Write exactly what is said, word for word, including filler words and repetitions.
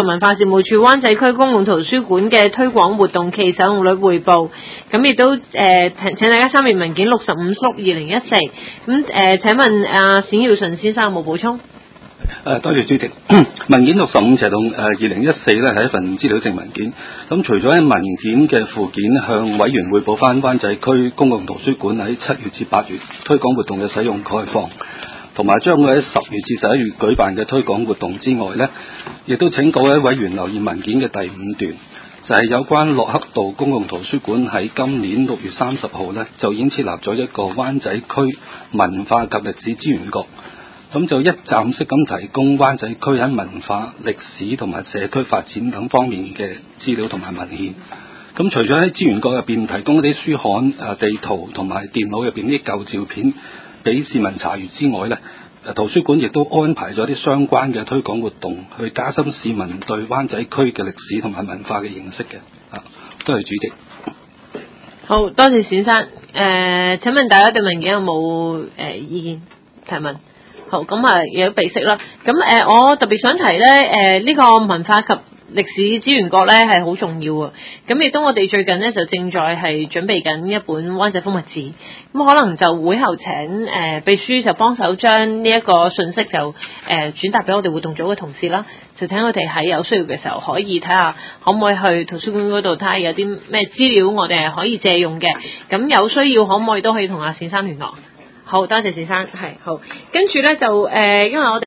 屬文化事務處灣仔區公共圖書館嘅推廣活動暨使用率匯報。咁亦都誒、呃、請大家參閱文件六十五碌二零一四。咁誒請問阿冼耀順先生有冇補充？ 誒，多謝主席。文件六十五斜同誒二零一四咧係一份資料性文件。咁除咗喺文件嘅附件向委員匯報翻灣仔區公共圖書館喺七月至八月推廣活動嘅使用概況，同埋將會喺十月至十一月舉辦嘅推廣活動之外呢，亦都請各位委員留意文件嘅第五段，就係、是、有關駱克道公共圖書館喺今年六月三十號呢，就已經設立咗一個灣仔區文化及歷史資源局。咁就一站式咁提供灣仔區喺文化、歷史同埋社區發展等方面嘅資料同埋文獻。咁除咗喺資源局入邊提供一啲書刊、誒地圖同埋電腦入邊啲舊照片俾市民查閲之外呢，圖書館亦都安排咗啲相關嘅推廣活動，去加深市民對灣仔區嘅歷史同埋文化嘅認識嘅。啊，多謝主席。 好多謝冼生。誒、呃，請問大家對文件有冇誒、呃、意見提問？好，咁啊，有備識啦。咁誒、呃，我特別想提咧，誒、呃、呢、這個文化及歷史資源局咧係好重要啊。咁亦都我哋最近咧就正在係準備緊一本灣仔風物誌，咁可能就會後請誒、呃、秘書就幫手將呢一個信息就誒、呃、轉達俾我哋活動組嘅同事啦，就睇我哋喺有需要嘅時候可以睇下可唔可以去圖書館嗰度睇下有啲咩資料我哋係可以借用嘅。咁有需要可唔可以都可以同阿冼生聯絡？好多謝冼生，係好，跟住咧就誒、呃，因為我哋